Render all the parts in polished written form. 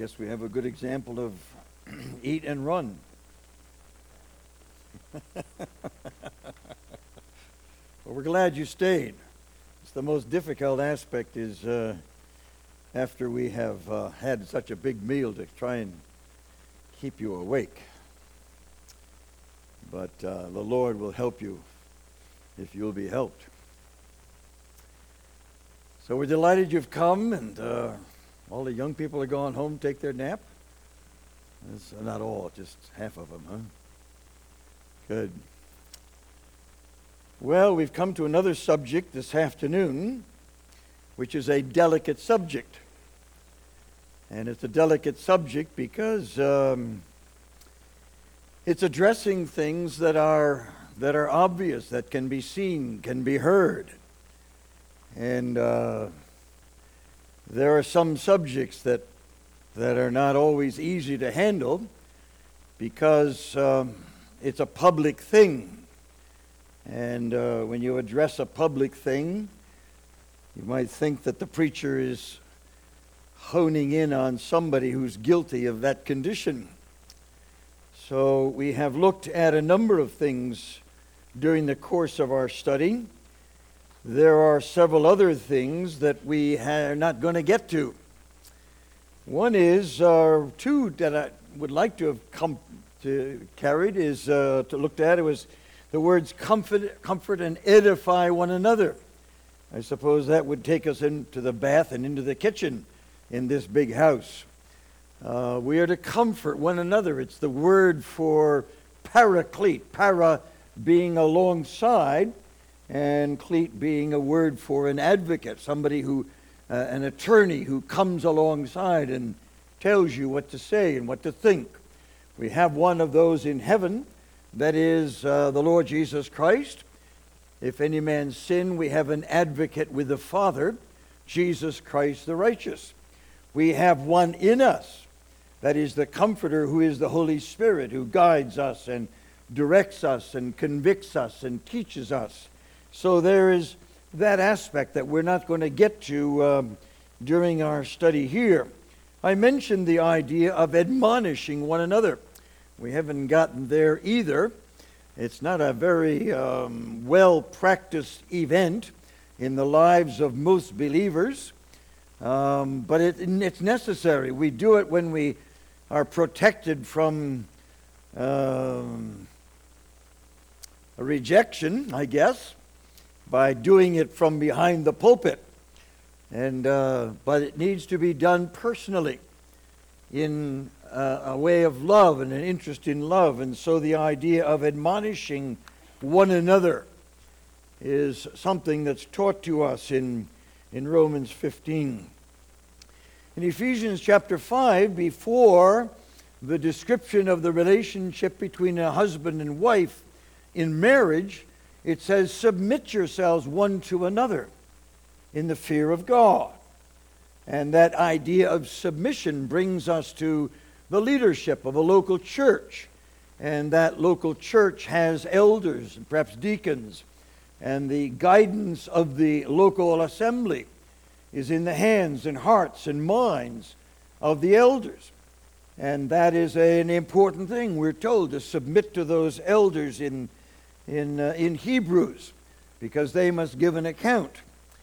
guess we have a good example of eat and run. Well, we're glad you stayed. It's the most difficult aspect is after we have had such a big meal to try and keep you awake. But the Lord will help you if you'll be helped. So we're delighted you've come, and all the young people are going home to take their nap. That's not all, just half of them, huh? Good. Well, we've come to another subject this afternoon, which is a delicate subject. And it's a delicate subject because it's addressing things that are obvious, that can be seen, can be heard. And there are some subjects that are not always easy to handle because it's a public thing. And when you address a public thing, you might think that the preacher is honing in on somebody who's guilty of that condition. So we have looked at a number of things during the course of our study. There are several other things that we are not going to get to. One is, two that I would like to have come to carried is to look at. It was the words comfort and edify one another. I suppose that would take us into the bath and into the kitchen in this big house. We are to comfort one another. It's the word for paraclete. Para being alongside, and cleat being a word for an advocate, somebody who, an attorney who comes alongside and tells you what to say and what to think. We have one of those in heaven, that is the Lord Jesus Christ. If any man sin, we have an advocate with the Father, Jesus Christ the righteous. We have one in us, that is the Comforter, who is the Holy Spirit, who guides us and directs us and convicts us and teaches us. So there is that aspect that we're not going to get to during our study here. I mentioned the idea of admonishing one another. We haven't gotten there either. It's not a very well-practiced event in the lives of most believers, but it's necessary. We do it when we are protected from a rejection, I guess, by doing it from behind the pulpit. And but it needs to be done personally in a way of love and an interest in love. And so the idea of admonishing one another is something that's taught to us in Romans 15. In Ephesians chapter 5, before the description of the relationship between a husband and wife in marriage, it says, submit yourselves one to another in the fear of God. And that idea of submission brings us to the leadership of a local church. And that local church has elders and perhaps deacons. And the guidance of the local assembly is in the hands and hearts and minds of the elders. And that is an important thing. We're told to submit to those elders in Hebrews, because they must give an account.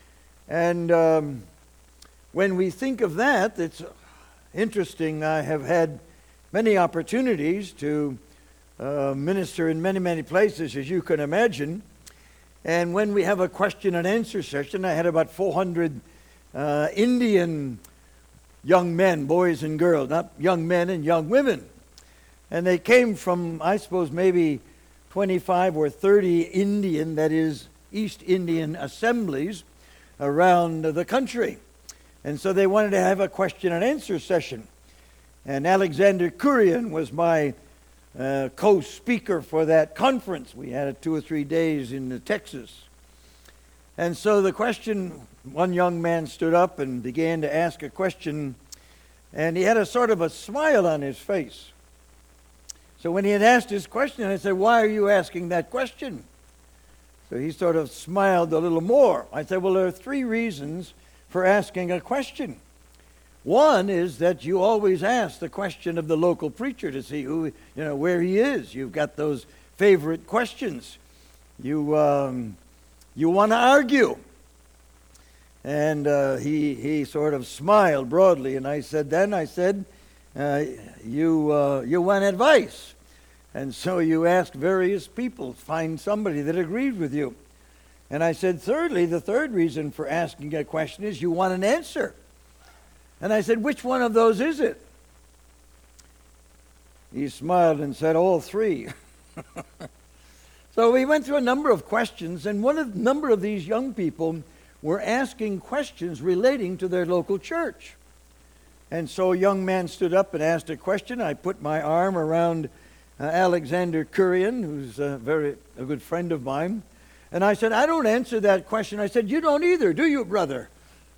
And when we think of that, it's interesting. I have had many opportunities to minister in many, many places, as you can imagine. And when we have a question and answer session, I had about 400 Indian young men, boys and girls, not young men and young women. And they came from, I suppose, maybe 25 or 30 Indian, that is, East Indian assemblies around the country. And so they wanted to have a question and answer session. And Alexander Kurian was my co-speaker for that conference. We had it 2 or 3 days in Texas. And so the question, one young man stood up and began to ask a question, and he had a sort of a smile on his face. So when he had asked his question, I said, why are you asking that question? So he sort of smiled a little more. I said, well, there are 3 reasons for asking a question. One is that you always ask the question of the local preacher to see who, where he is. You've got those favorite questions. You want to argue. And he sort of smiled broadly, and I said, you want advice. And so you ask various people, find somebody that agrees with you. And I said, thirdly, the third reason for asking a question is you want an answer. And I said, which one of those is it? He smiled and said, all three. So we went through a number of questions, and a number of these young people were asking questions relating to their local church. And so a young man stood up and asked a question. I put my arm around Alexander Kurian, who's a good friend of mine. And I said, I don't answer that question. I said, you don't either, do you, brother?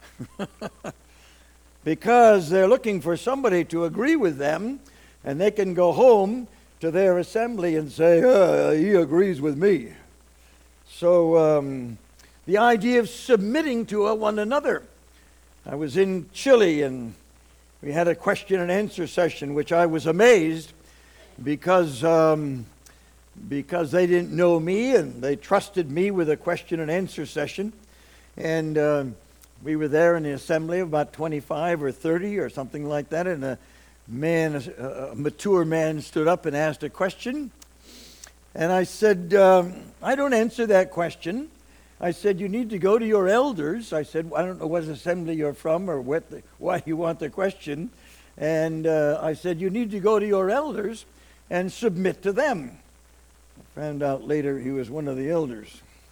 Because they're looking for somebody to agree with them, and they can go home to their assembly and say, he agrees with me. So the idea of submitting to one another. I was in Chile, and we had a question and answer session, which I was amazed because they didn't know me, and they trusted me with a question and answer session. And we were there in the assembly of about 25 or 30 or something like that, and a mature man stood up and asked a question. And I said, I don't answer that question. I said, you need to go to your elders. I said, I don't know what assembly you're from or why you want the question. And I said, you need to go to your elders and submit to them. I found out later he was one of the elders.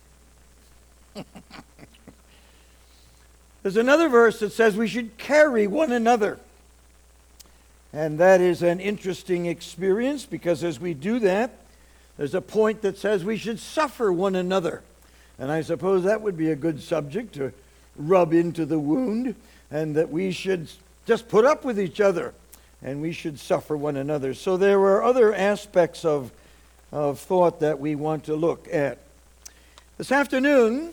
There's another verse that says we should carry one another. And that is an interesting experience, because as we do that, there's a point that says we should suffer one another. And I suppose that would be a good subject to rub into the wound, and that we should just put up with each other, and we should suffer one another. So there are other aspects of thought that we want to look at. This afternoon,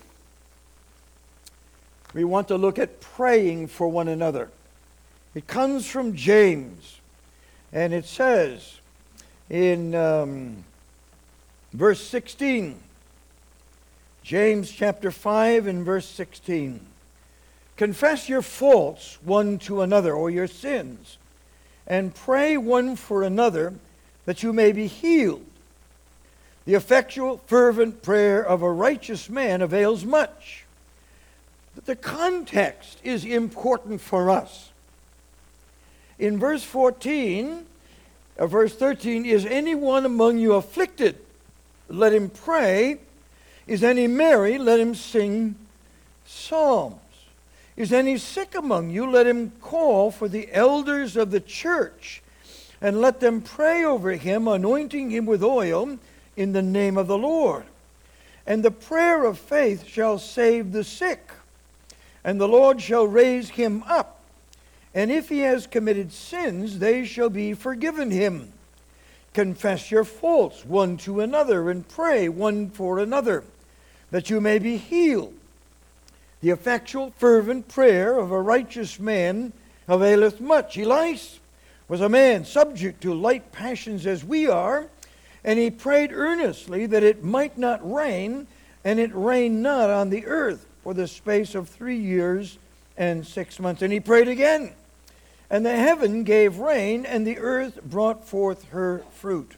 we want to look at praying for one another. It comes from James, and it says in verse 16, James chapter 5 and verse 16, confess your faults one to another, or your sins, and pray one for another that you may be healed. The effectual, fervent prayer of a righteous man avails much. But the context is important for us. In verse 13, is anyone among you afflicted? Let him pray. Is any merry? Let him sing psalms. Is any sick among you? Let him call for the elders of the church, and let them pray over him, anointing him with oil in the name of the Lord. And the prayer of faith shall save the sick, and the Lord shall raise him up. And if he has committed sins, they shall be forgiven him. Confess your faults one to another, and pray one for another, that you may be healed. The effectual, fervent prayer of a righteous man availeth much. Elias was a man subject to light passions as we are, and he prayed earnestly that it might not rain, and it rained not on the earth for the space of 3 years and 6 months. And he prayed again, and the heaven gave rain, and the earth brought forth her fruit.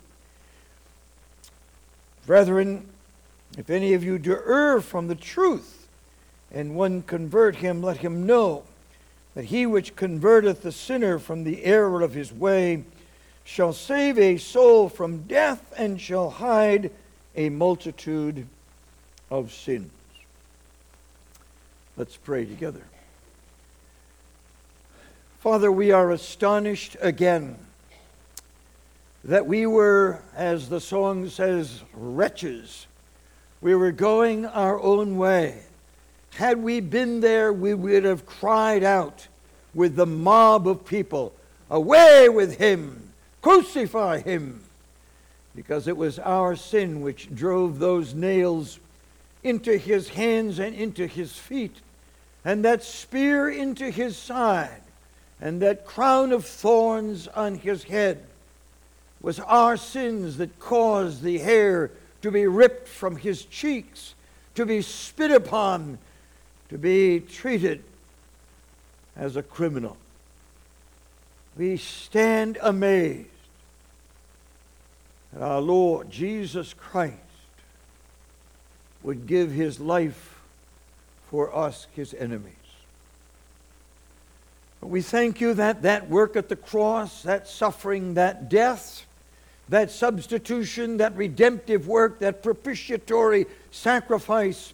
Brethren, if any of you do err from the truth, and one convert him, let him know that he which converteth the sinner from the error of his way shall save a soul from death, and shall hide a multitude of sins. Let's pray together. Father, we are astonished again that we were, as the song says, wretches. We were going our own way. Had we been there, we would have cried out with the mob of people, away with him! Crucify him! Because it was our sin which drove those nails into his hands and into his feet, and that spear into his side, And that crown of thorns on his head was our sins that caused the hair to be ripped from his cheeks, to be spit upon, to be treated as a criminal. We stand amazed that our Lord Jesus Christ would give his life for us, his enemies. But we thank you that that work at the cross, that suffering, that death, that substitution, that redemptive work, that propitiatory sacrifice,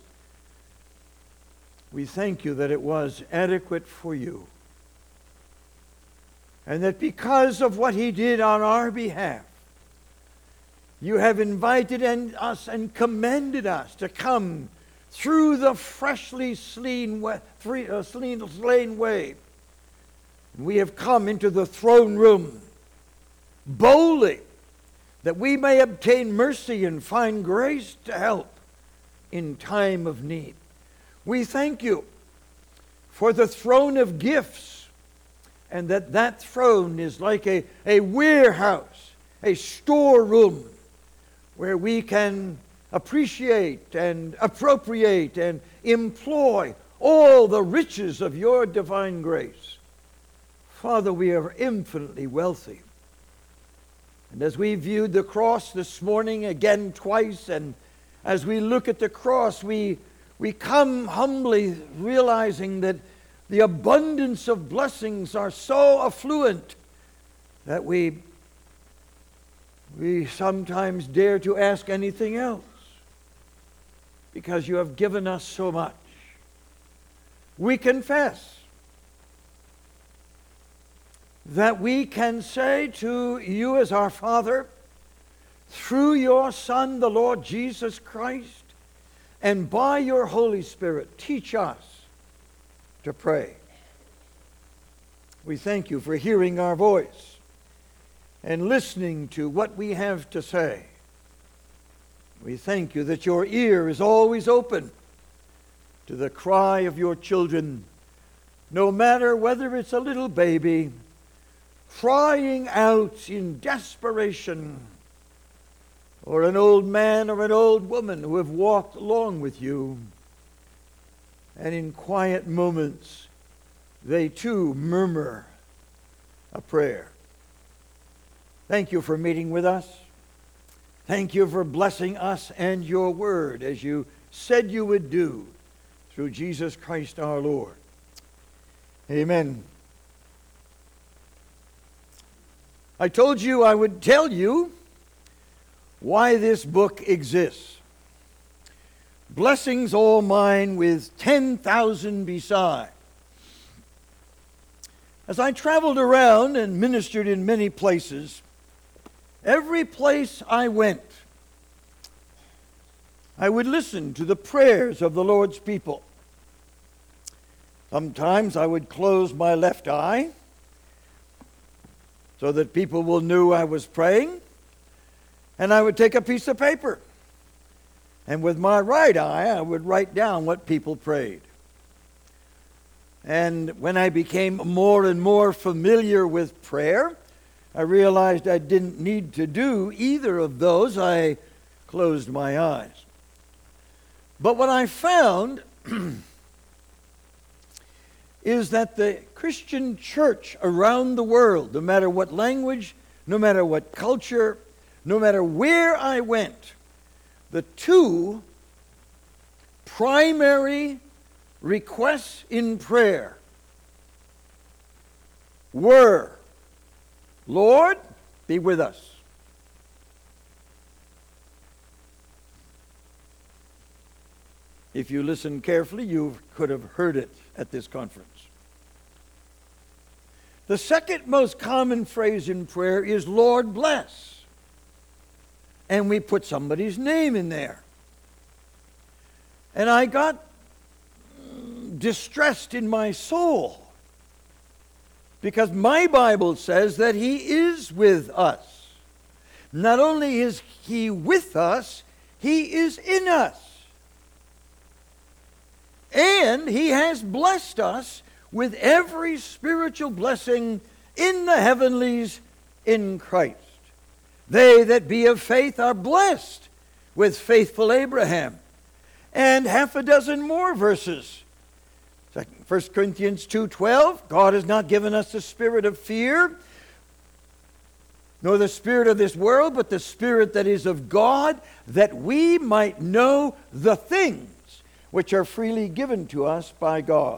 we thank you that it was adequate for you. And that because of what he did on our behalf, you have invited us and commended us to come through the freshly slain way. We have come into the throne room boldly, that we may obtain mercy and find grace to help in time of need. We thank you for the throne of gifts, and that throne is like a warehouse, a storeroom, where we can appreciate and appropriate and employ all the riches of your divine grace. Father, we are infinitely wealthy. And as we viewed the cross this morning again twice, and as we look at the cross, we come humbly realizing that the abundance of blessings are so affluent that we sometimes dare to ask anything else, because you have given us so much. We confess that we can say to you as our Father, through your Son, the Lord Jesus Christ, and by your Holy Spirit, teach us to pray. We thank you for hearing our voice and listening to what we have to say. We thank you that your ear is always open to the cry of your children, no matter whether it's a little baby crying out in desperation, or an old man or an old woman who have walked along with you, and in quiet moments they too murmur a prayer. Thank you for meeting with us. Thank you for blessing us and your word as you said you would do through Jesus Christ our Lord. Amen. I told you I would tell you why this book exists. Blessings all mine with 10,000 beside. As I traveled around and ministered in many places, every place I went, I would listen to the prayers of the Lord's people. Sometimes I would close my left eye so that people will know I was praying, and I would take a piece of paper, and with my right eye I would write down what people prayed. And when I became more and more familiar with prayer, I realized I didn't need to do either of those. I closed my eyes. But what I found is that the Christian church around the world, no matter what language, no matter what culture, no matter where I went, the two primary requests in prayer were, Lord, be with us. If you listen carefully, you could have heard it at this conference. The second most common phrase in prayer is, Lord, bless. And we put somebody's name in there. And I got distressed in my soul, because my Bible says that He is with us. Not only is He with us, He is in us. And He has blessed us with every spiritual blessing in the heavenlies in Christ. They that be of faith are blessed with faithful Abraham. And half a dozen more verses. 1 Corinthians 2:12, God has not given us the spirit of fear, nor the spirit of this world, but the spirit that is of God, that we might know the things which are freely given to us by God.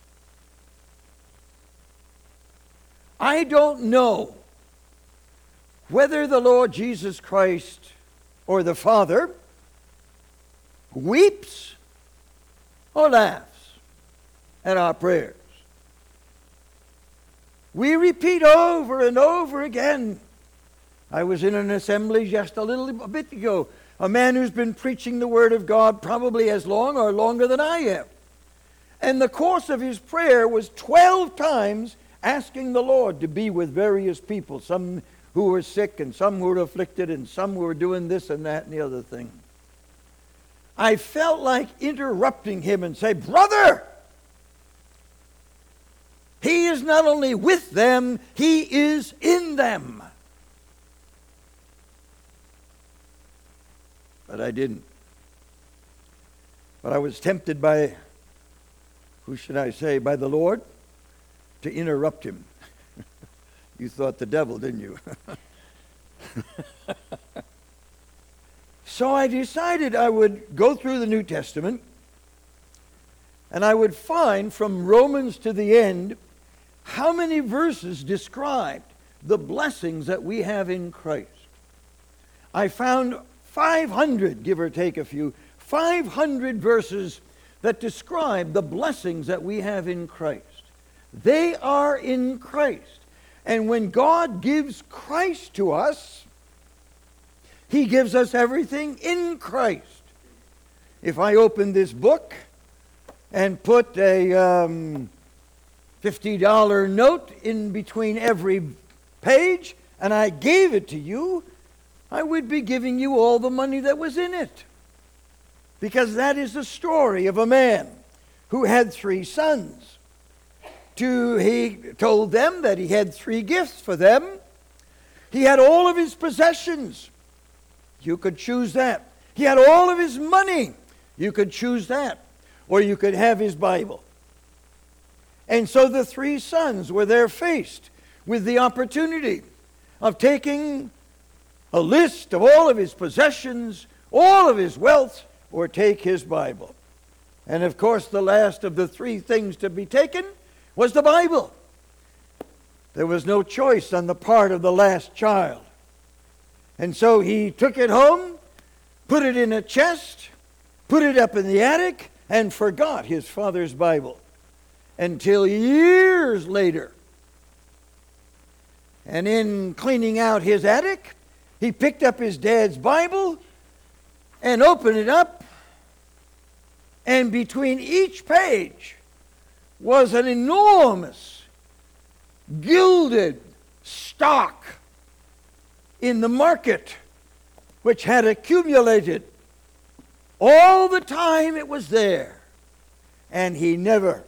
I don't know whether the Lord Jesus Christ or the Father weeps or laughs at our prayers. We repeat over and over again. I was in an assembly just a bit ago, a man who's been preaching the Word of God probably as long or longer than I am. And the course of his prayer was 12 times asking the Lord to be with various people, some who were sick and some who were afflicted and some who were doing this and that and the other thing. I felt like interrupting him and say, brother, he is not only with them, he is in them. But I didn't. But I was tempted by, by the Lord to interrupt him. You thought the devil, didn't you? So I decided I would go through the New Testament and I would find from Romans to the end how many verses described the blessings that we have in Christ. I found 500, give or take a few, 500 verses that describe the blessings that we have in Christ. They are in Christ. And when God gives Christ to us, he gives us everything in Christ. If I open this book and put a $50 note in between every page, and I gave it to you, I would be giving you all the money that was in it. Because that is the story of a man who had 3 sons. He told them that he had 3 gifts for them. He had all of his possessions. You could choose that. He had all of his money. You could choose that. Or you could have his Bible. And so the 3 sons were there faced with the opportunity of taking a list of all of his possessions, all of his wealth, or take his Bible. And of course, the last of the 3 things to be taken was the Bible. There was no choice on the part of the last child. And so he took it home, put it in a chest, put it up in the attic, and forgot his father's Bible until years later. And in cleaning out his attic, he picked up his dad's Bible and opened it up, and between each page was an enormous gilded stock in the market, which had accumulated all the time it was there, and he never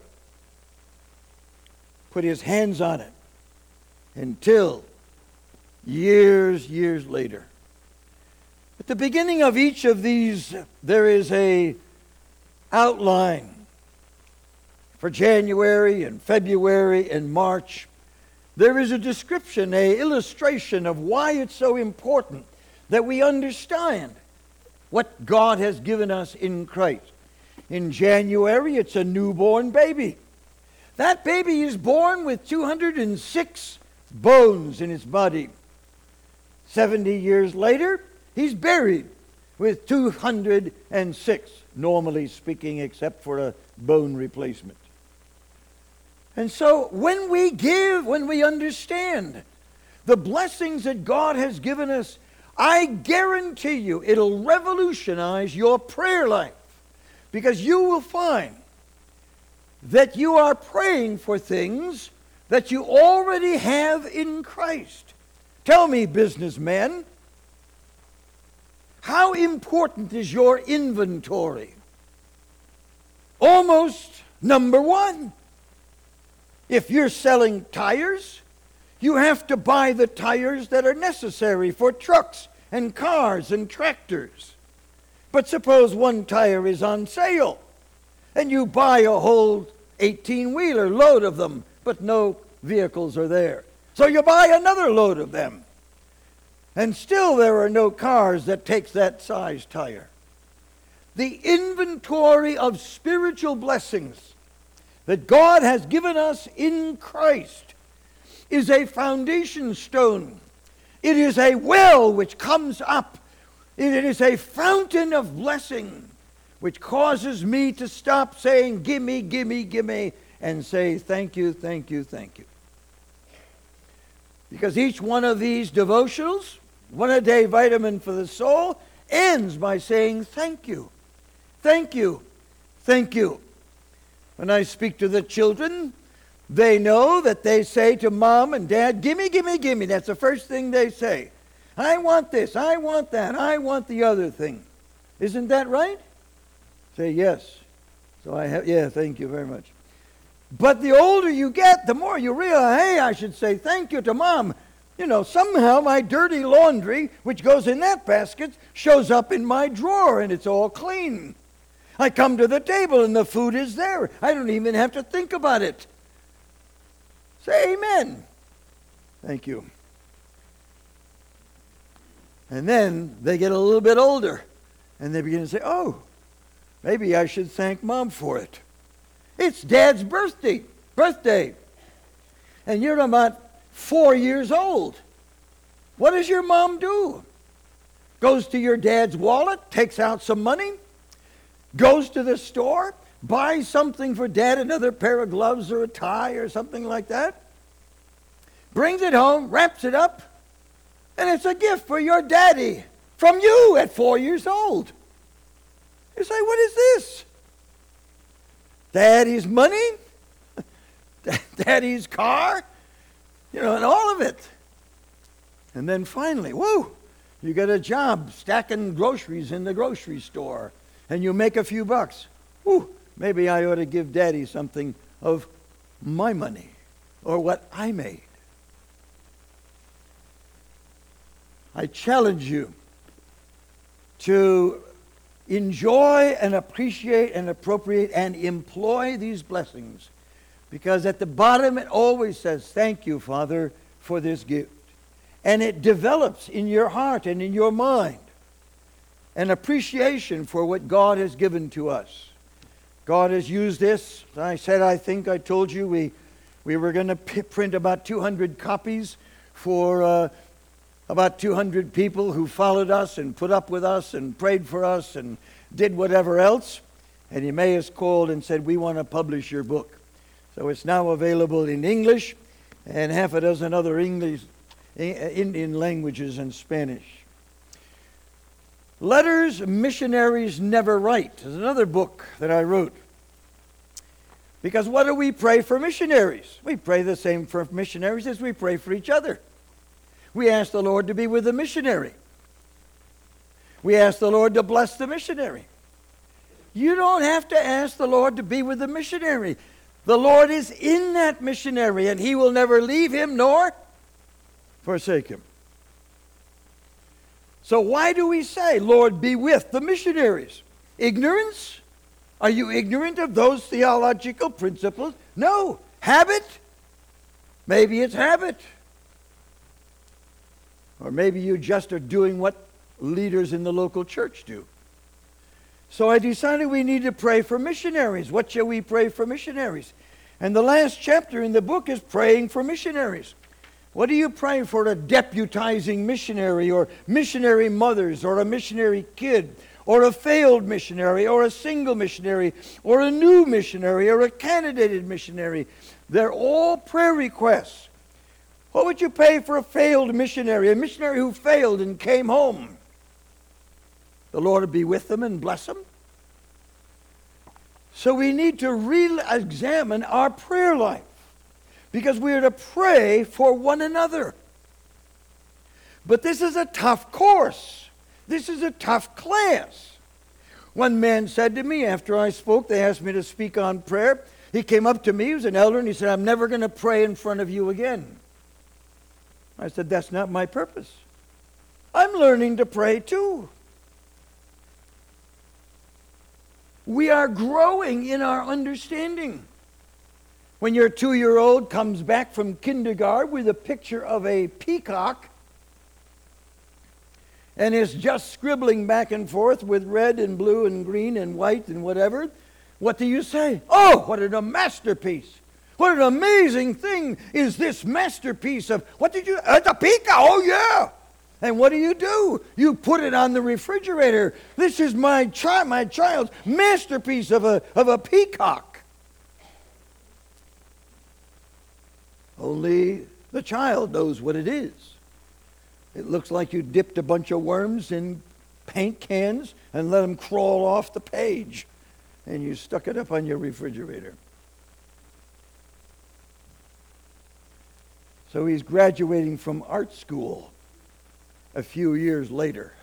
put his hands on it until years later. At the beginning of each of these, there is a outline for January and February and March. There is a description, an illustration of why it's so important that we understand what God has given us in Christ. In January, it's a newborn baby. That baby is born with 206 bones in his body. 70 years later, he's buried with 206, normally speaking, except for a bone replacement. And so when we give, when we understand the blessings that God has given us, I guarantee you it'll revolutionize your prayer life, because you will find that you are praying for things that you already have in Christ. Tell me, businessmen, how important is your inventory? Almost number 1. If you're selling tires, you have to buy the tires that are necessary for trucks and cars and tractors. But suppose one tire is on sale, and you buy a whole 18-wheeler load of them, but no vehicles are there. So you buy another load of them. And still there are no cars that takes that size tire. The inventory of spiritual blessings that God has given us in Christ is a foundation stone. It is a well which comes up. It is a fountain of blessing which causes me to stop saying, gimme, gimme, gimme, and say, thank you, thank you, thank you. Because each one of these devotionals, one-a-day vitamin for the soul, ends by saying, thank you, thank you, thank you. When I speak to the children, they know that they say to mom and dad, gimme, gimme, gimme. That's the first thing they say. I want this, I want that, I want the other thing. Isn't that right? Say yes. So I have, yeah, thank you very much. But the older you get, the more you realize, hey, I should say thank you to mom. You know, somehow my dirty laundry, which goes in that basket, shows up in my drawer and it's all clean. I come to the table and the food is there. I don't even have to think about it. Say amen. Thank you. And then they get a little bit older and they begin to say, oh, maybe I should thank mom for it. It's dad's birthday. And you're about 4 years old. What does your mom do? Goes to your dad's wallet, takes out some money, goes to the store, buys something for dad, another pair of gloves or a tie or something like that, brings it home, wraps it up, and it's a gift for your daddy from you at 4 years old. You say, what is this? Daddy's money? Daddy's car? You know, and all of it. And then finally, whoo, you get a job stacking groceries in the grocery store, and you make a few bucks. Whoo, maybe I ought to give Daddy something of my money, or what I made. I challenge you to enjoy and appreciate and appropriate and employ these blessings, because at the bottom it always says, thank you, Father, for this gift. And it develops in your heart and in your mind an appreciation for what God has given to us. God has used this. I told you we were going to print about 200 copies for about 200 people who followed us and put up with us and prayed for us and did whatever else. And Emmaus called and said, we want to publish your book. So it's now available in English and half a dozen other Indian languages and Spanish. Letters Missionaries Never Write is another book that I wrote. Because what do we pray for missionaries? We pray the same for missionaries as we pray for each other. We ask the Lord to be with the missionary. We ask the Lord to bless the missionary. You don't have to ask the Lord to be with the missionary. The Lord is in that missionary, and He will never leave him nor forsake him. So why do we say, Lord, be with the missionaries? Ignorance? Are you ignorant of those theological principles? No. Habit? Maybe it's habit. Or maybe you just are doing what leaders in the local church do. So I decided we need to pray for missionaries. What shall we pray for missionaries? And the last chapter in the book is praying for missionaries. What do you pray for a deputizing missionary, or missionary mothers, or a missionary kid, or a failed missionary, or a single missionary, or a new missionary, or a candidated missionary? They're all prayer requests. What would you pay for a failed missionary, a missionary who failed and came home? The Lord would be with them and bless them. So we need to re-examine our prayer life, because we are to pray for one another. But this is a tough course. This is a tough class. One man said to me after I spoke, they asked me to speak on prayer, He came up to me, he was an elder, and he said, I'm never going to pray in front of you again. I said, that's not my purpose. I'm learning to pray too. We are growing in our understanding. When your 2-year-old comes back from kindergarten with a picture of a peacock and is just scribbling back and forth with red and blue and green and white and whatever, what do you say? Oh, what a masterpiece. What an amazing thing is this masterpiece of, it's a peacock, oh yeah. And what do? You put it on the refrigerator. This is my child's masterpiece of a peacock. Only the child knows what it is. It looks like you dipped a bunch of worms in paint cans and let them crawl off the page. And you stuck it up on your refrigerator. So he's graduating from art school a few years later.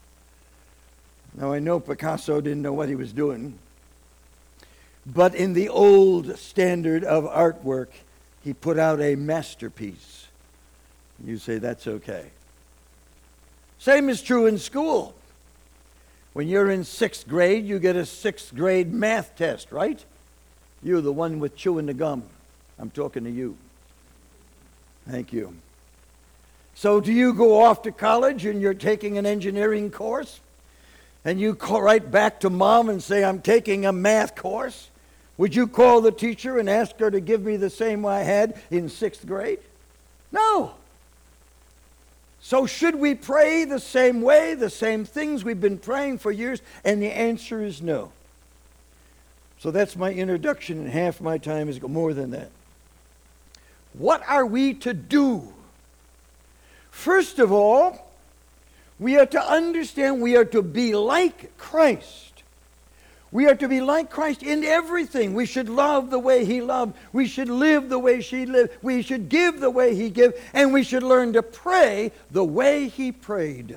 Now I know Picasso didn't know what he was doing. But in the old standard of artwork, he put out a masterpiece. You say, that's okay. Same is true in school. When you're in 6th grade, you get a 6th grade math test, right? You're the one with chewing the gum. I'm talking to you. Thank you. So do you go off to college and you're taking an engineering course? And you call right back to mom and say, I'm taking a math course? Would you call the teacher and ask her to give me the same I had in 6th grade? No. So should we pray the same way, the same things we've been praying for years? And the answer is no. So that's my introduction, and half my time is more than that. What are we to do? First of all, we are to understand we are to be like Christ. We are to be like Christ in everything. We should love the way he loved. We should live the way she lived. We should give the way he gave. And we should learn to pray the way he prayed.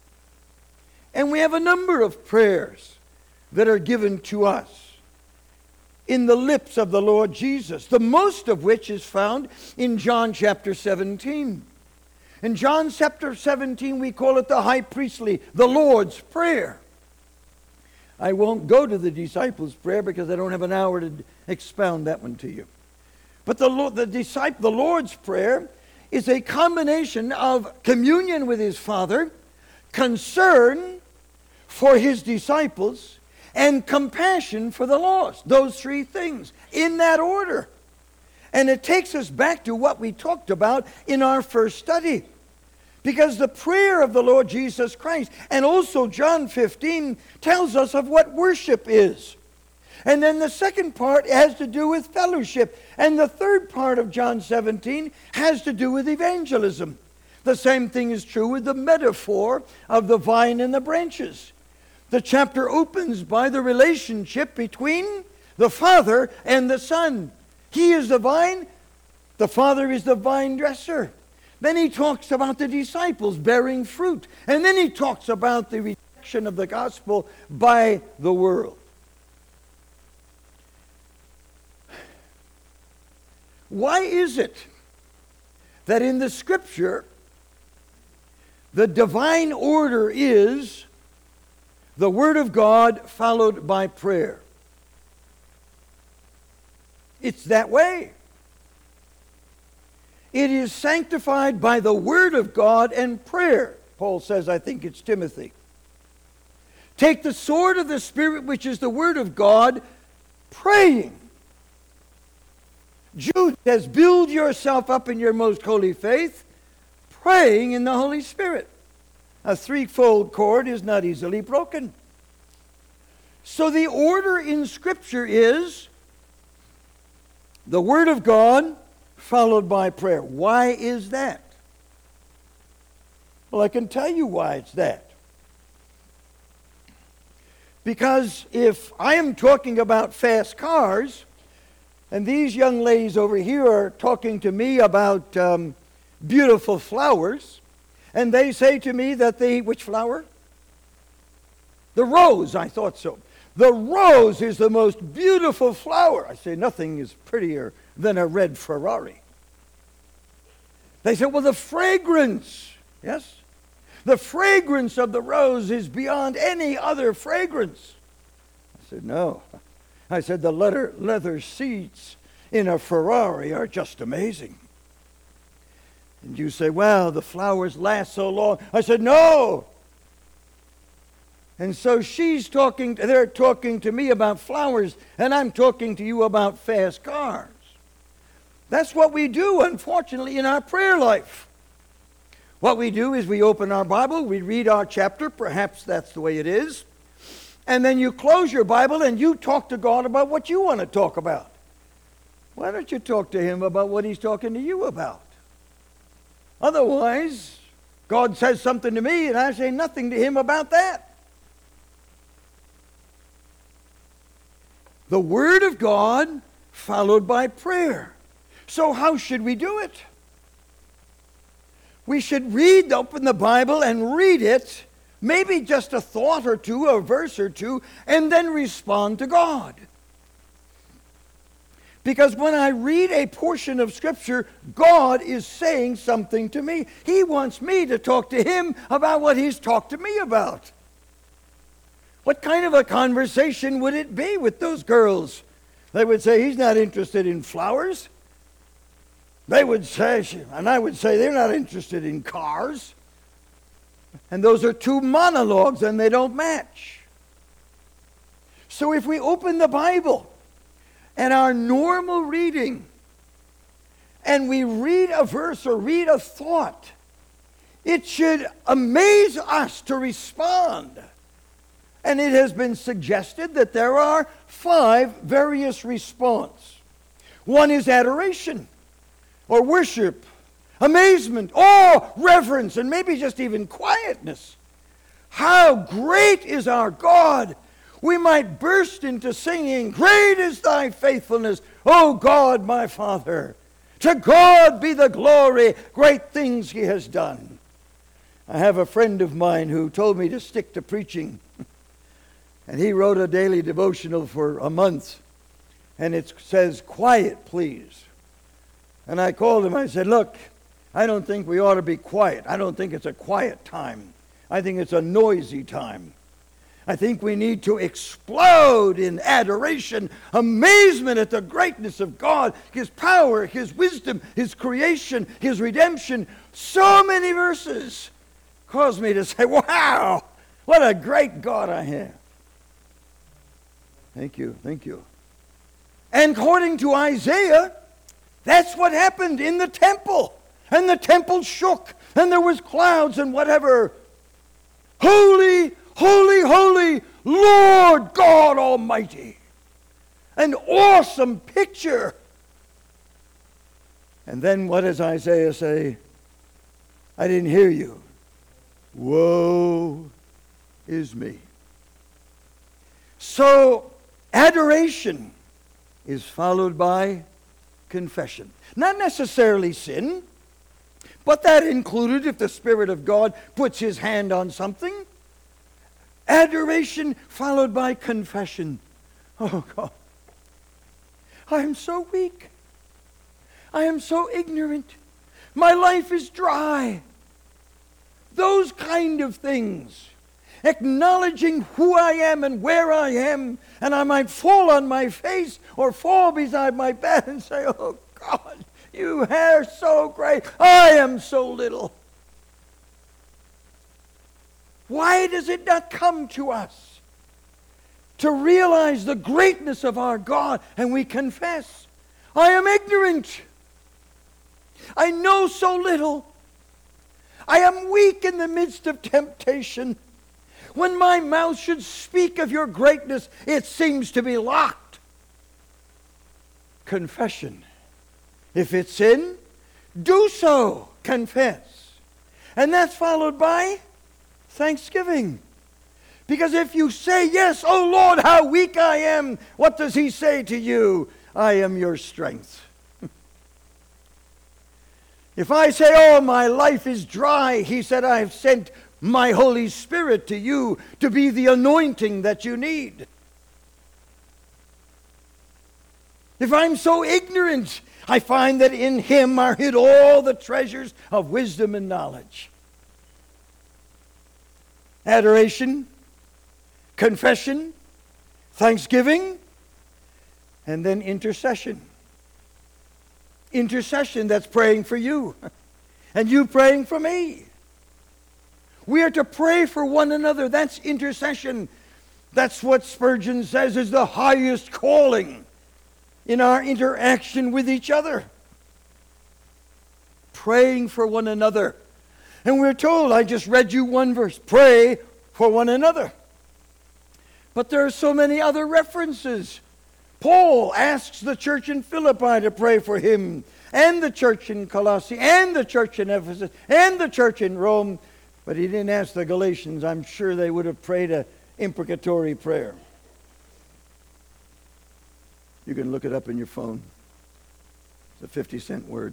And we have a number of prayers that are given to us in the lips of the Lord Jesus, the most of which is found in John chapter 17. In John chapter 17, we call it the high priestly, the Lord's Prayer. I won't go to the disciples' prayer because I don't have an hour to expound that one to you. But the Lord's Prayer is a combination of communion with his Father, concern for his disciples, and compassion for the lost. Those three things, in that order. And it takes us back to what we talked about in our first study. Because the prayer of the Lord Jesus Christ, and also John 15, tells us of what worship is. And then the second part has to do with fellowship. And the third part of John 17 has to do with evangelism. The same thing is true with the metaphor of the vine and the branches. The chapter opens by the relationship between the Father and the Son. He is the vine, the Father is the vine dresser. Then he talks about the disciples bearing fruit. And then he talks about the rejection of the gospel by the world. Why is it that in the Scripture, the divine order is the Word of God followed by prayer? It's that way. It is sanctified by the Word of God and prayer. Paul says, I think it's Timothy. Take the sword of the Spirit, which is the Word of God, praying. Jude says, build yourself up in your most holy faith, praying in the Holy Spirit. A threefold cord is not easily broken. So the order in Scripture is the Word of God followed by prayer. Why is that? Well, I can tell you why it's that. Because if I am talking about fast cars, and these young ladies over here are talking to me about beautiful flowers, and they say to me that which flower? The rose, I thought so. the rose is the most beautiful flower. I say, nothing is prettier than a red Ferrari. They said, well, the fragrance, yes? The fragrance of the rose is beyond any other fragrance. I said, no. I said, the leather seats in a Ferrari are just amazing. And you say, well, the flowers last so long. I said, no. And so they're talking to me about flowers, and I'm talking to you about fast cars. That's what we do, unfortunately, in our prayer life. What we do is we open our Bible, we read our chapter, perhaps that's the way it is, and then you close your Bible and you talk to God about what you want to talk about. Why don't you talk to Him about what He's talking to you about? Otherwise, God says something to me and I say nothing to Him about that. The Word of God followed by prayer. So how should we do it? We should open the Bible and read it, maybe just a thought or two, a verse or two, and then respond to God. Because when I read a portion of Scripture, God is saying something to me. He wants me to talk to Him about what He's talked to me about. What kind of a conversation would it be with those girls? They would say, he's not interested in flowers. They would say, and I would say, they're not interested in cars. And those are two monologues and they don't match. So if we open the Bible and our normal reading and we read a verse or read a thought, it should amaze us to respond. And it has been suggested that there are 5 various responses. One is adoration, or worship, amazement, awe, reverence, and maybe just even quietness. How great is our God! We might burst into singing, great is thy faithfulness, O God my Father. To God be the glory, great things He has done. I have a friend of mine who told me to stick to preaching. And he wrote a daily devotional for a month. And it says, quiet, please. And I called him. I said, look, I don't think we ought to be quiet. I don't think it's a quiet time. I think it's a noisy time. I think we need to explode in adoration, amazement at the greatness of God, His power, His wisdom, His creation, His redemption. So many verses cause me to say, wow, what a great God I have. Thank you, thank you. And according to Isaiah, that's what happened in the temple. And the temple shook, and there was clouds and whatever. Holy, holy, holy, Lord God Almighty. An awesome picture. And then what does Isaiah say? I didn't hear you. Woe is me. So, adoration is followed by confession. Not necessarily sin, but that included if the Spirit of God puts His hand on something. Adoration followed by confession. Oh God, I am so weak. I am so ignorant. My life is dry. Those kind of things. Acknowledging who I am and where I am, and I might fall on my face or fall beside my bed and say, oh God, you are so great. I am so little. Why does it not come to us to realize the greatness of our God and we confess, I am ignorant. I know so little. I am weak in the midst of temptation. When my mouth should speak of your greatness, it seems to be locked. Confession. If it's sin, do so. Confess. And that's followed by thanksgiving. Because if you say, yes, oh Lord, how weak I am, what does He say to you? I am your strength. If I say, oh, my life is dry, He said, I have sent my Holy Spirit to you to be the anointing that you need. If I'm so ignorant, I find that in Him are hid all the treasures of wisdom and knowledge. Adoration, confession, thanksgiving, and then intercession. Intercession, that's praying for you, and you praying for me. We are to pray for one another. That's intercession. That's what Spurgeon says is the highest calling in our interaction with each other. Praying for one another. And we're told, I just read you one verse, pray for one another. But there are so many other references. Paul asks the church in Philippi to pray for him, and the church in Colossae, and the church in Ephesus, and the church in Rome. But he didn't ask the Galatians. I'm sure they would have prayed an imprecatory prayer. You can look it up in your phone. It's a 50-cent word.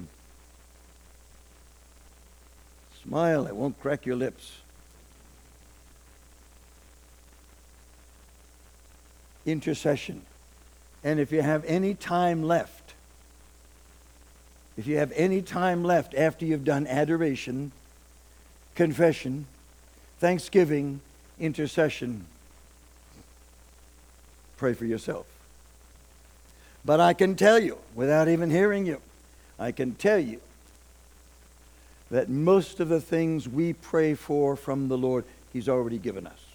Smile, it won't crack your lips. Intercession. And if you have any time left, after you've done adoration, confession, thanksgiving, intercession, pray for yourself. But I can tell you, without even hearing you, I can tell you that most of the things we pray for from the Lord, He's already given us.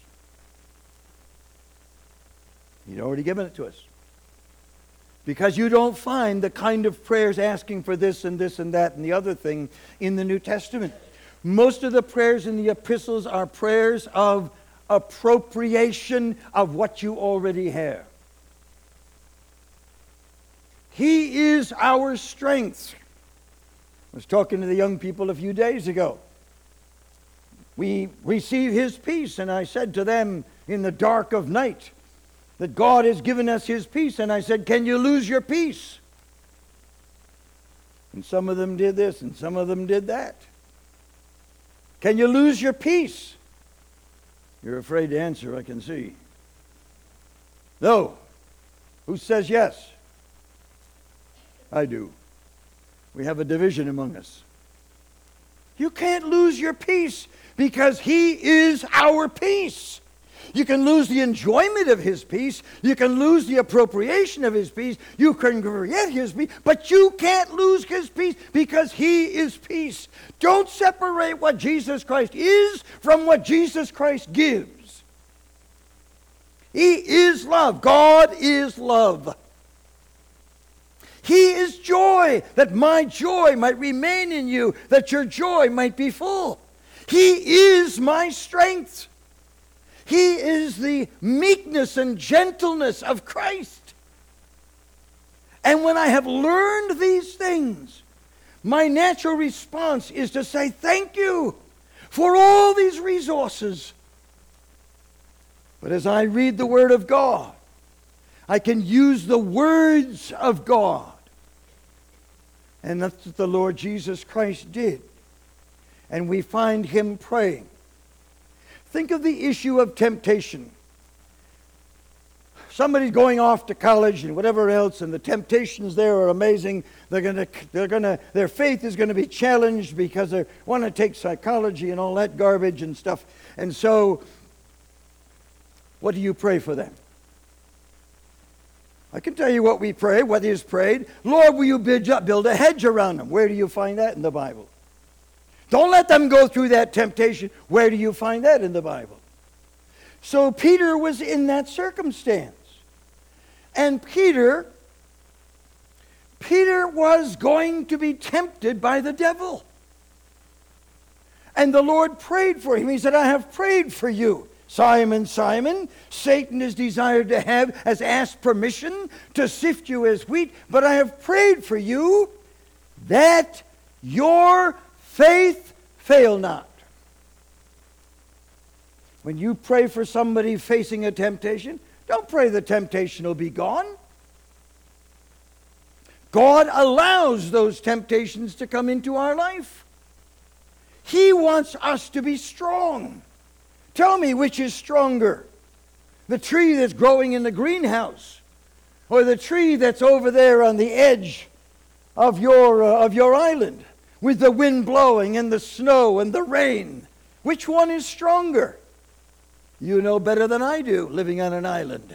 He's already given it to us. Because you don't find the kind of prayers asking for this and this and that and the other thing in the New Testament. Most of the prayers in the epistles are prayers of appropriation of what you already have. He is our strength. I was talking to the young people a few days ago. We receive His peace, and I said to them in the dark of night that God has given us His peace, and I said, can you lose your peace? And some of them did this, and some of them did that. Can you lose your peace? You're afraid to answer, I can see. No. Who says yes? I do. We have a division among us. You can't lose your peace because He is our peace. You can lose the enjoyment of His peace. You can lose the appropriation of His peace. You can forget His peace, but you can't lose His peace because He is peace. Don't separate what Jesus Christ is from what Jesus Christ gives. He is love. God is love. He is joy, that my joy might remain in you, that your joy might be full. He is my strength. He is the meekness and gentleness of Christ. And when I have learned these things, my natural response is to say thank you for all these resources. But as I read the Word of God, I can use the words of God. And that's what the Lord Jesus Christ did. And we find Him praying. Think of the issue of temptation. Somebody's going off to college and whatever else, and the temptations there are amazing. Their faith is going to be challenged because they want to take psychology and all that garbage and stuff. And so, what do you pray for them? I can tell you what we pray, what is prayed. Lord, will you build a hedge around them? Where do you find that in the Bible? Don't let them go through that temptation. Where do you find that in the Bible? So Peter was in that circumstance. And Peter was going to be tempted by the devil. And the Lord prayed for him. He said, I have prayed for you, Simon, Simon. Satan has asked permission to sift you as wheat, but I have prayed for you that your faith fail not. When you pray for somebody facing a temptation, don't pray the temptation will be gone. God allows those temptations to come into our life. He wants us to be strong. Tell me which is stronger, the tree that's growing in the greenhouse or the tree that's over there on the edge of your island with the wind blowing and the snow and the rain? Which one is stronger? You know better than I do, living on an island.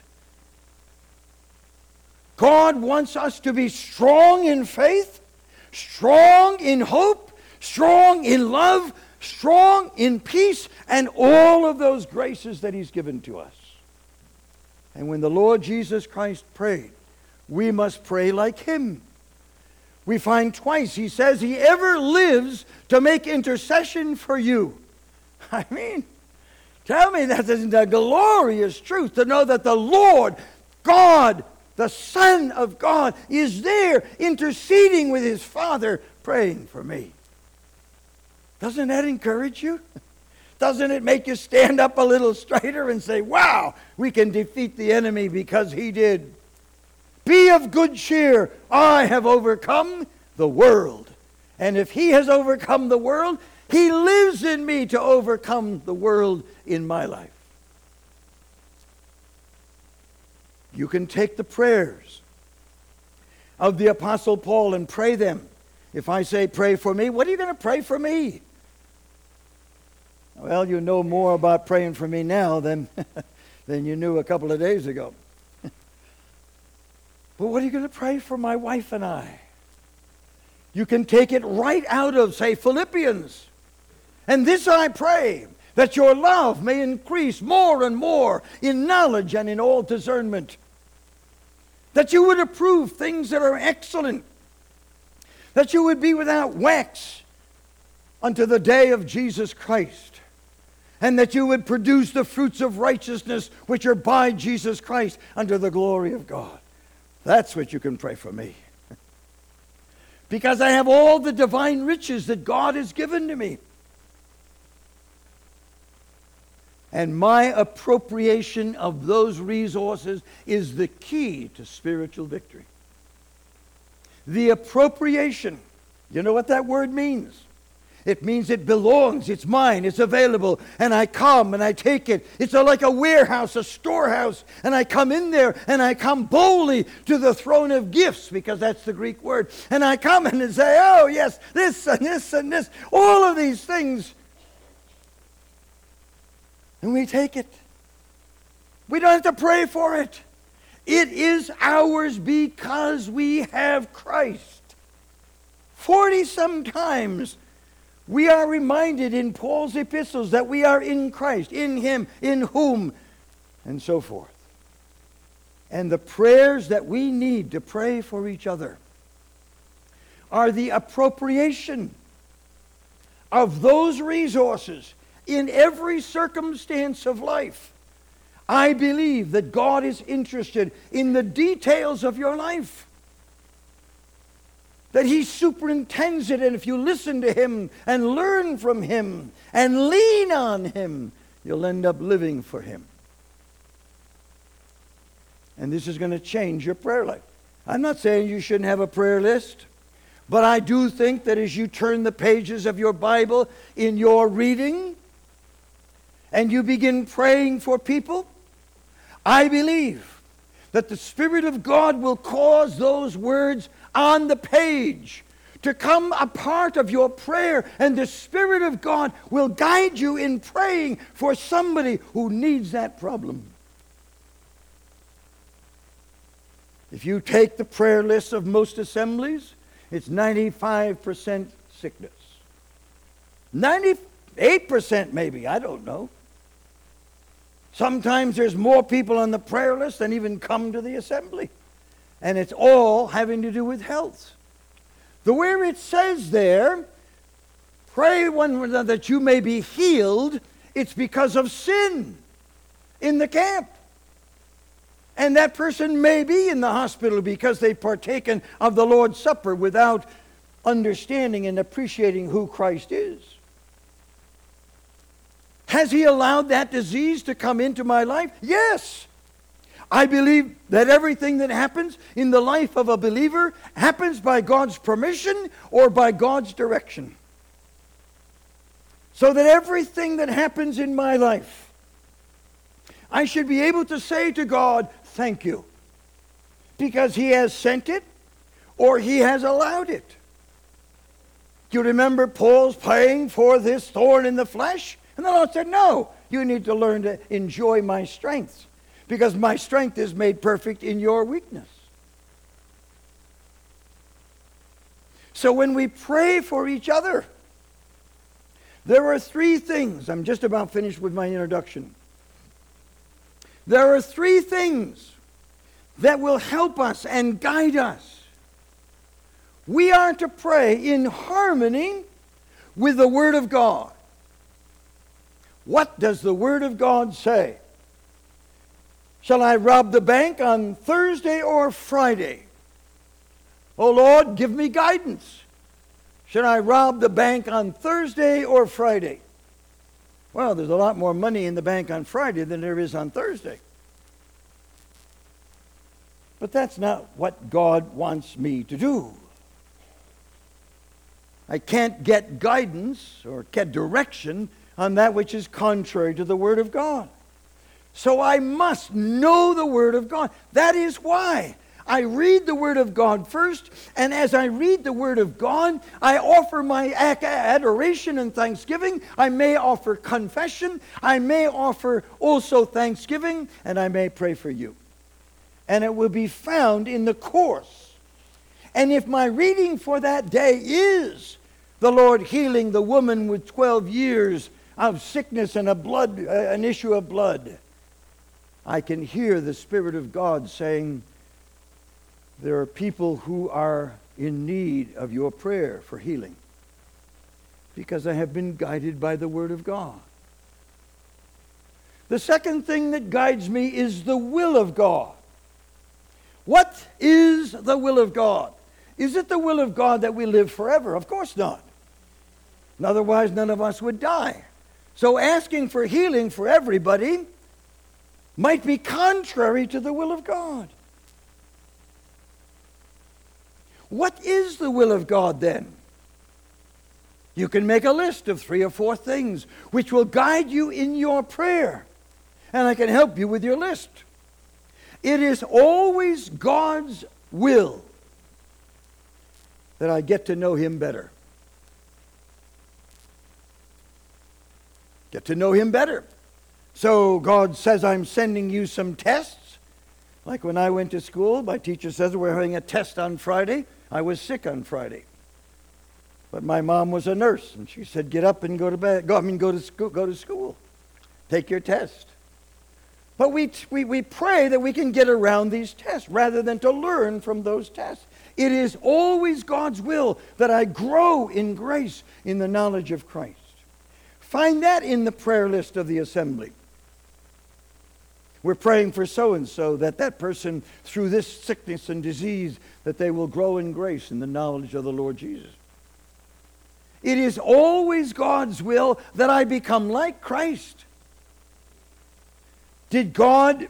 God wants us to be strong in faith, strong in hope, strong in love, strong in peace, and all of those graces that He's given to us. And when the Lord Jesus Christ prayed, we must pray like Him. We find twice He says He ever lives to make intercession for you. I mean, tell me that isn't a glorious truth, to know that the Lord God, the Son of God, is there interceding with His Father, praying for me. Doesn't that encourage you? Doesn't it make you stand up a little straighter and say, wow, we can defeat the enemy because He did? Be of good cheer. I have overcome the world. And if He has overcome the world, He lives in me to overcome the world in my life. You can take the prayers of the Apostle Paul and pray them. If I say, pray for me, what are you going to pray for me? Well, you know more about praying for me now than you knew a couple of days ago. But what are you going to pray for my wife and I? You can take it right out of, say, Philippians. And this I pray, that your love may increase more and more in knowledge and in all discernment. That you would approve things that are excellent. That you would be without wax unto the day of Jesus Christ. And that you would produce the fruits of righteousness which are by Jesus Christ unto the glory of God. That's what you can pray for me. Because I have all the divine riches that God has given to me. And my appropriation of those resources is the key to spiritual victory. The appropriation. You know what that word means? It means it belongs, it's mine, it's available, and I come and I take it. It's like a warehouse, a storehouse, and I come in there and I come boldly to the throne of gifts, because that's the Greek word. And I come in and say, oh yes, this and this and this, all of these things. And we take it. We don't have to pray for it. It is ours because we have Christ. 40-some times we are reminded in Paul's epistles that we are in Christ, in Him, in whom, and so forth. And the prayers that we need to pray for each other are the appropriation of those resources in every circumstance of life. I believe that God is interested in the details of your life. That He superintends it, and if you listen to Him and learn from Him and lean on Him, you'll end up living for Him. And this is going to change your prayer life. I'm not saying you shouldn't have a prayer list, but I do think that as you turn the pages of your Bible in your reading and you begin praying for people, I believe that the Spirit of God will cause those words on the page to come a part of your prayer, and the Spirit of God will guide you in praying for somebody who needs that problem. If you take the prayer list of most assemblies, it's 95% sickness. 98% maybe, I don't know. Sometimes there's more people on the prayer list than even come to the assembly. And it's all having to do with health. The where it says there, pray one another that you may be healed, it's because of sin in the camp. And that person may be in the hospital because they've partaken of the Lord's Supper without understanding and appreciating who Christ is. Has He allowed that disease to come into my life? Yes. I believe that everything that happens in the life of a believer happens by God's permission or by God's direction. So that everything that happens in my life, I should be able to say to God, thank you. because he has sent it or he has allowed it. Do you remember Paul's praying for this thorn in the flesh? And the Lord said, no, you need to learn to enjoy my strength, because my strength is made perfect in your weakness. So when we pray for each other, there are three things. I'm just about finished with my introduction. There are three things that will help us and guide us. We are to pray in harmony with the Word of God. What does the Word of God say? Shall I rob the bank on Thursday or Friday? Oh Lord, give me guidance. Should I rob the bank on Thursday or Friday? Well, there's a lot more money in the bank on Friday than there is on Thursday. But that's not what God wants me to do. I can't get guidance or get direction on that which is contrary to the Word of God. So I must know the Word of God. That is why I read the Word of God first, and as I read the Word of God, I offer my adoration and thanksgiving. I may offer confession. I may offer also thanksgiving, and I may pray for you. And it will be found in the course. And if my reading for that day is the Lord healing the woman with 12 years of sickness and an issue of blood, I can hear the Spirit of God saying, there are people who are in need of your prayer for healing, because I have been guided by the Word of God. The second thing that guides me is the will of God. What is the will of God? Is it the will of God that we live forever? Of course not. And otherwise, none of us would die. So asking for healing for everybody might be contrary to the will of God. What is the will of God then? You can make a list of 3 or 4 things which will guide you in your prayer. And I can help you with your list. It is always God's will that I get to know Him better. Get to know Him better. So God says, I'm sending you some tests. Like when I went to school, my teacher says we're having a test on Friday. I was sick on Friday. But my mom was a nurse, and she said, get up and go to bed. Go to school. Take your test. But we pray that we can get around these tests rather than to learn from those tests. It is always God's will that I grow in grace in the knowledge of Christ. Find that in the prayer list of the assembly. We're praying for so-and-so, that person, through this sickness and disease, that they will grow in grace in the knowledge of the Lord Jesus. It is always God's will that I become like Christ. Did God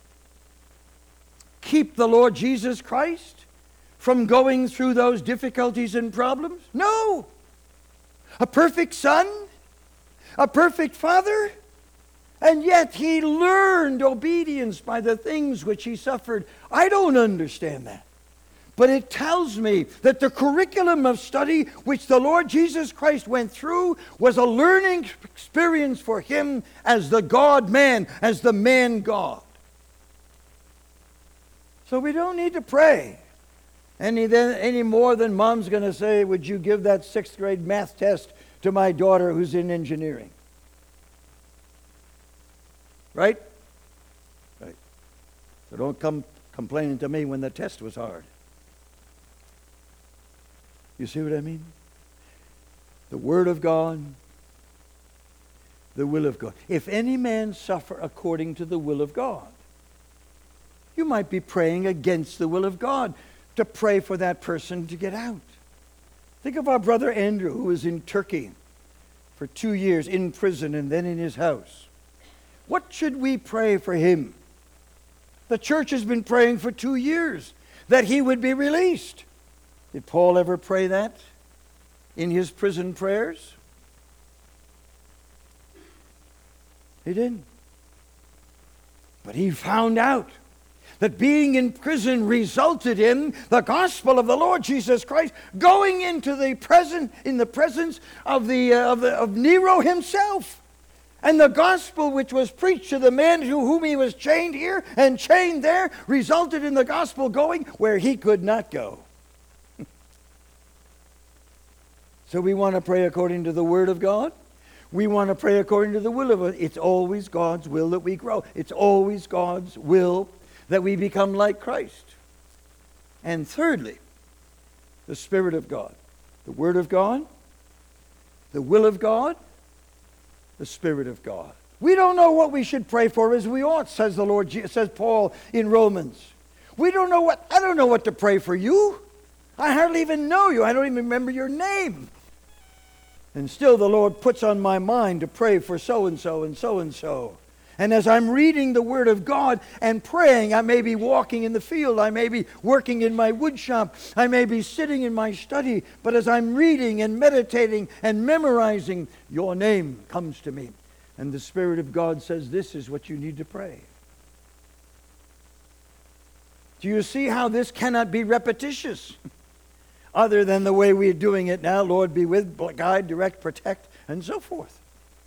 keep the Lord Jesus Christ from going through those difficulties and problems? No. A perfect Son, a perfect Father, and yet He learned obedience by the things which He suffered. I don't understand that. But it tells me that the curriculum of study which the Lord Jesus Christ went through was a learning experience for Him as the God-man, as the man-God. So we don't need to pray any more than Mom's going to say, would you give that 6th grade math test to my daughter who's in engineering? Right? Right. So don't come complaining to me when the test was hard. You see what I mean? The Word of God, the will of God. If any man suffer according to the will of God, you might be praying against the will of God to pray for that person to get out. Think of our brother Andrew, who was in Turkey for 2 years in prison and then in his house. What should we pray for him? The church has been praying for 2 years that he would be released. Did Paul ever pray that in his prison prayers? He didn't. But he found out that being in prison resulted in the gospel of the Lord Jesus Christ going into the presence of Nero himself. And the gospel which was preached to the man to whom he was chained here and chained there resulted in the gospel going where he could not go. So we want to pray according to the Word of God. We want to pray according to the will of it. It's always God's will that we grow. It's always God's will that we become like Christ. And thirdly, the Spirit of God. The Word of God, the will of God, the Spirit of God. We don't know what we should pray for as we ought, says says Paul in Romans. I don't know what to pray for you. I hardly even know you. I don't even remember your name. And still the Lord puts on my mind to pray for so-and-so and so-and-so. And as I'm reading the Word of God and praying, I may be walking in the field, I may be working in my wood shop, I may be sitting in my study, but as I'm reading and meditating and memorizing, your name comes to me. And the Spirit of God says, this is what you need to pray. Do you see how this cannot be repetitious? Other than the way we're doing it now, Lord be with, guide, direct, protect, and so forth.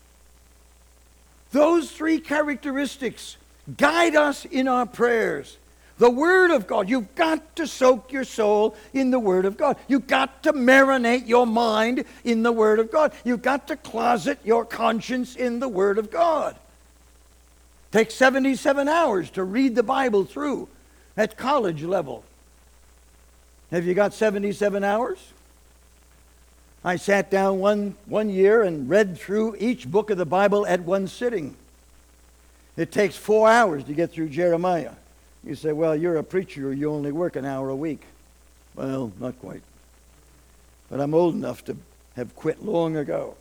Those three characteristics guide us in our prayers. The Word of God. You've got to soak your soul in the Word of God. You've got to marinate your mind in the Word of God. You've got to closet your conscience in the Word of God. It takes 77 hours to read the Bible through at college level. Have you got 77 hours? I sat down one year and read through each book of the Bible at one sitting. It takes 4 hours to get through Jeremiah. You say, well, you're a preacher, you only work an hour a week. Well, not quite. But I'm old enough to have quit long ago.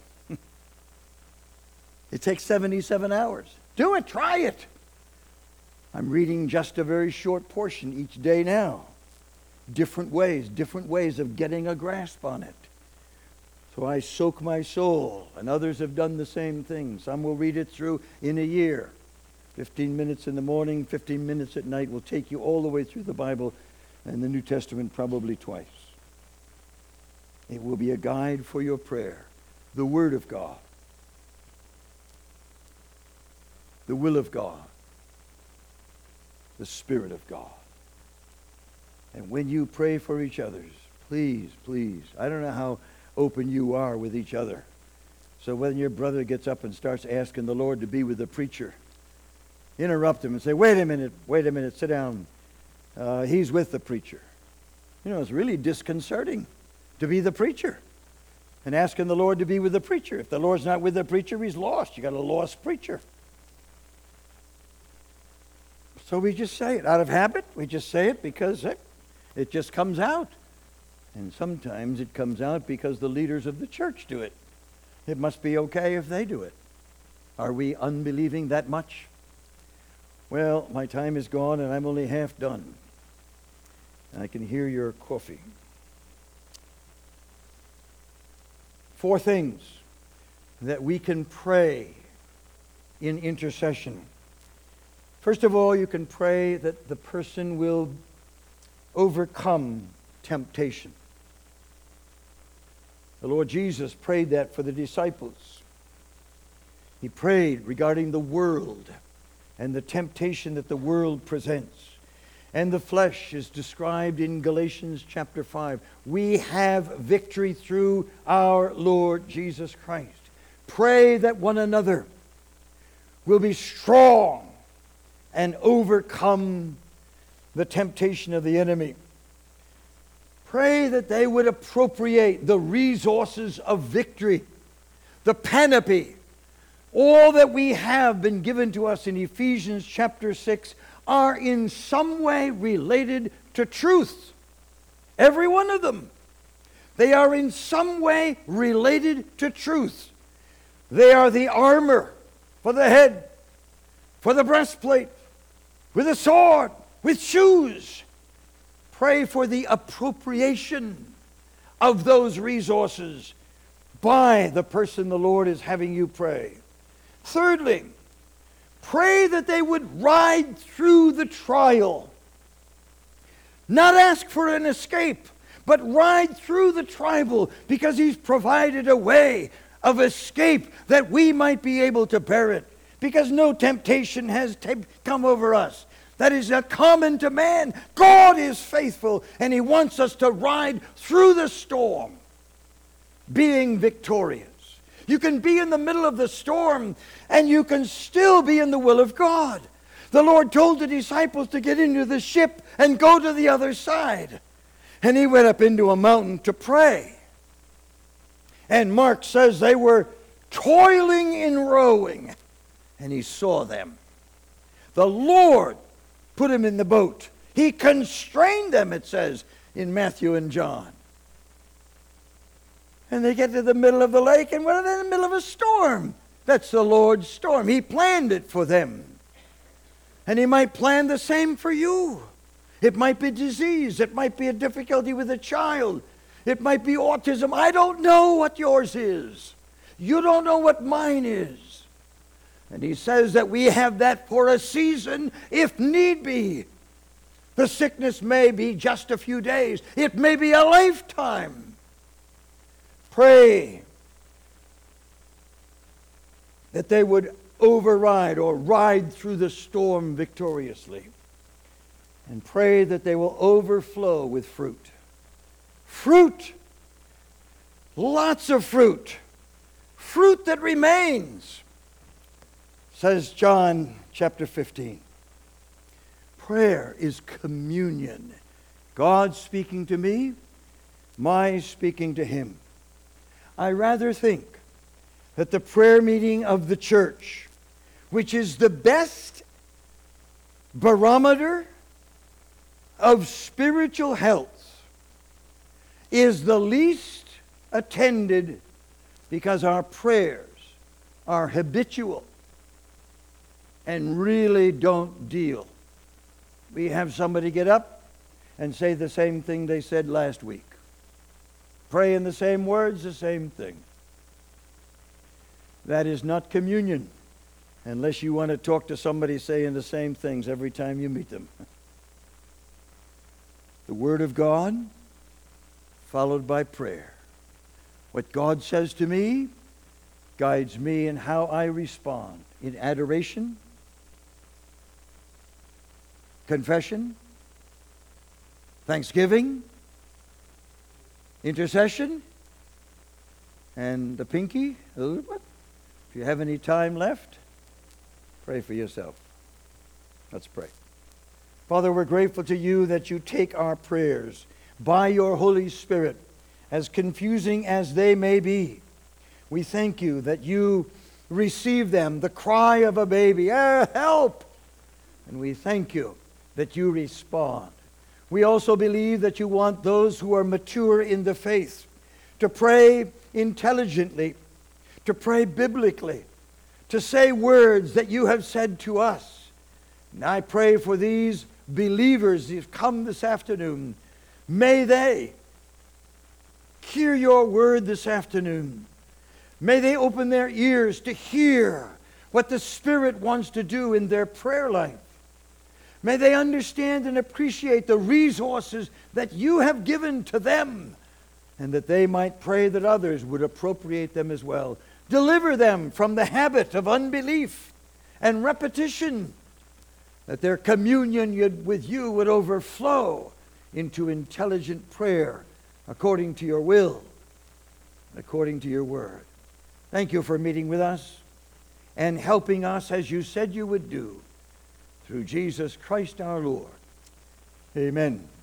It takes 77 hours. Do it, try it. I'm reading just a very short portion each day now. Different ways of getting a grasp on it. So I soak my soul, and others have done the same thing. Some will read it through in a year. 15 minutes in the morning, 15 minutes at night will take you all the way through the Bible and the New Testament probably twice. It will be a guide for your prayer. The Word of God. The will of God. The Spirit of God. And when you pray for each other, please, I don't know how open you are with each other. So when your brother gets up and starts asking the Lord to be with the preacher, interrupt him and say, wait a minute, sit down. He's with the preacher. You know, it's really disconcerting to be the preacher and asking the Lord to be with the preacher. If the Lord's not with the preacher, he's lost. You got a lost preacher. So we just say it out of habit. We just say it because it just comes out. And sometimes it comes out because the leaders of the church do it. It must be okay if they do it. Are we unbelieving that much? Well, my time is gone and I'm only half done. I can hear your coffee. 4 things that we can pray in intercession. First of all, you can pray that the person will overcome temptation. The Lord Jesus prayed that for the disciples. He prayed regarding the world and the temptation that the world presents. And the flesh is described in Galatians chapter 5. We have victory through our Lord Jesus Christ. Pray that one another will be strong and overcome the temptation of the enemy. Pray that they would appropriate the resources of victory, the panoply. All that we have been given to us in Ephesians chapter 6 are in some way related to truth. Every one of them. They are in some way related to truth. They are the armor for the head, for the breastplate, with a sword, with shoes. Pray for the appropriation of those resources by the person the Lord is having you pray. Thirdly, pray that they would ride through the trial Not ask for an escape, but ride through the trial, because He's provided a way of escape that we might be able to bear it. Because no temptation has come over us that is common to man. God is faithful, and He wants us to ride through the storm, being victorious. You can be in the middle of the storm, and you can still be in the will of God. The Lord told the disciples to get into the ship and go to the other side. And He went up into a mountain to pray. And Mark says they were toiling in rowing, and He saw them. The Lord put Him in the boat. He constrained them, it says in Matthew and John. And they get to the middle of the lake, and we're in the middle of a storm. That's the Lord's storm. He planned it for them. And He might plan the same for you. It might be disease. It might be a difficulty with a child. It might be autism. I don't know what yours is. You don't know what mine is. And He says that we have that for a season, if need be. The sickness may be just a few days. It may be a lifetime. Pray that they would override or ride through the storm victoriously. And pray that they will overflow with fruit. Fruit. Lots of fruit. Fruit that remains. Says John chapter 15. Prayer is communion. God speaking to me, my speaking to Him. I rather think that the prayer meeting of the church, which is the best barometer of spiritual health, is the least attended, because our prayers are habitual and really don't deal. We have somebody get up and say the same thing they said last week. Pray in the same words, the same thing. That is not communion, unless you want to talk to somebody saying the same things every time you meet them. The Word of God, followed by prayer. What God says to me guides me in how I respond. In adoration, confession, thanksgiving, intercession, and the pinky. If you have any time left, pray for yourself. Let's pray. Father, we're grateful to You that You take our prayers by Your Holy Spirit, as confusing as they may be. We thank You that You receive them, the cry of a baby, help! And we thank You that You respond. We also believe that You want those who are mature in the faith to pray intelligently, to pray biblically, to say words that You have said to us. And I pray for these believers who have come this afternoon. May they hear Your word this afternoon. May they open their ears to hear what the Spirit wants to do in their prayer life. May they understand and appreciate the resources that You have given to them, and that they might pray that others would appropriate them as well. Deliver them from the habit of unbelief and repetition, that their communion with You would overflow into intelligent prayer according to Your will, according to Your word. Thank You for meeting with us and helping us as You said You would do, through Jesus Christ our Lord. Amen.